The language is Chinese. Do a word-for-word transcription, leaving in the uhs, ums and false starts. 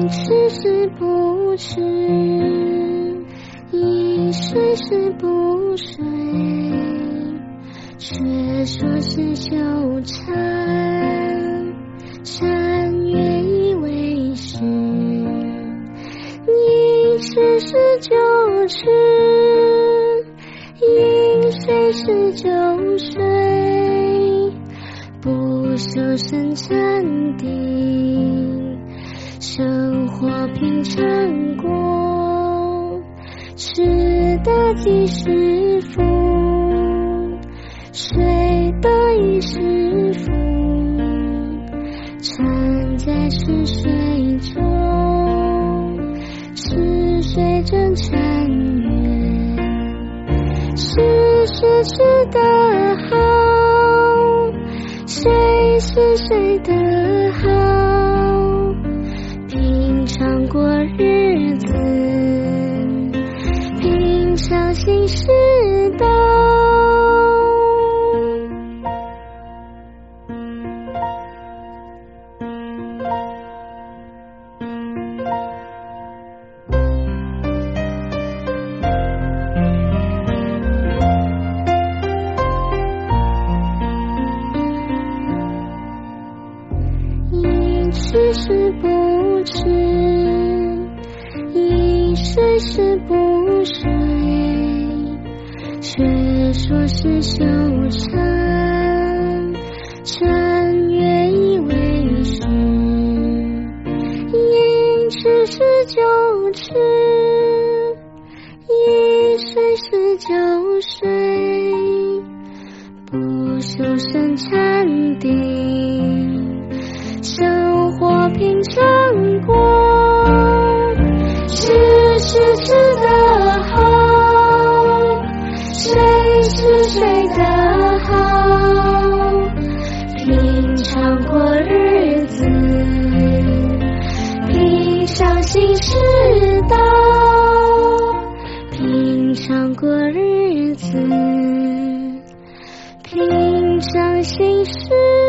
吃是不吃，一睡是不睡，却说是纠缠，缠约以为实。你吃是就吃，一睡是就睡，不修身禅定，生活平常过，吃得即是福，睡得亦是福，缠在吃睡中，吃睡正缠约，吃是吃得好，睡是睡得好，平常过日子，平常心是道。吃是不吃，一睡是不睡，却说是修禅，禅约以为实。一吃是就吃，一睡是就睡，不修身禅定，生活平常过，吃是吃得好，睡是睡得好，平常过日子，平常心是道，平常过日子，平常心是